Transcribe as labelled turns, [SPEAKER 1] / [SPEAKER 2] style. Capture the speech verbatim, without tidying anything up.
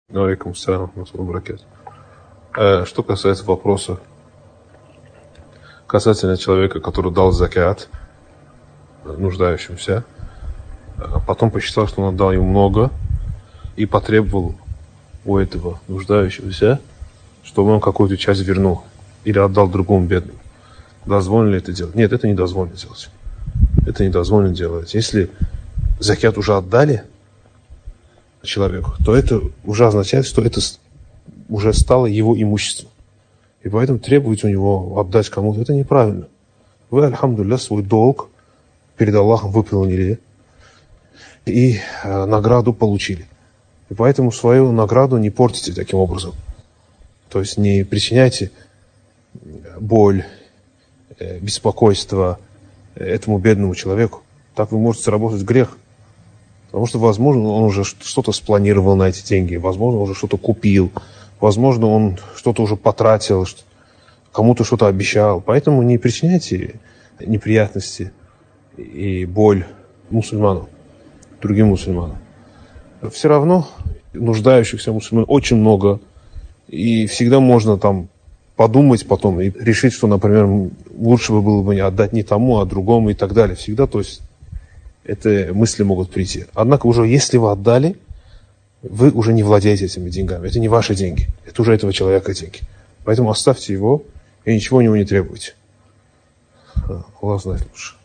[SPEAKER 1] Алейкум ассалям, баракатух. Что касается вопроса касательно человека, который дал закят нуждающимся, потом посчитал, что он отдал ему много и потребовал у этого нуждающегося, чтобы он какую-то часть вернул или отдал другому бедному. Дозволено ли это делать? Нет, это не дозволено делать. Это не дозволено делать. Если закят уже отдали человеку, то это уже означает, что это уже стало его имуществом. И поэтому требовать у него отдать кому-то, это неправильно. Вы, альхамдулилля, свой долг перед Аллахом выполнили и э, награду получили. И поэтому свою награду не портите таким образом. То есть не причиняйте боль, э, беспокойство этому бедному человеку. Так вы можете заработать грех. Потому что, возможно, он уже что-то спланировал на эти деньги, возможно, он уже что-то купил, возможно, он что-то уже потратил, кому-то что-то обещал. Поэтому не причиняйте неприятности и боль мусульманам, другим мусульманам. Все равно нуждающихся мусульман очень много, и всегда можно там подумать потом и решить, что, например, лучше бы было бы не отдать не тому, а другому и так далее. Всегда, то есть, это мысли могут прийти. Однако уже если вы отдали, вы уже не владеете этими деньгами. Это не ваши деньги. Это уже этого человека деньги. Поэтому оставьте его и ничего у него не требуйте. Аллах знает лучше.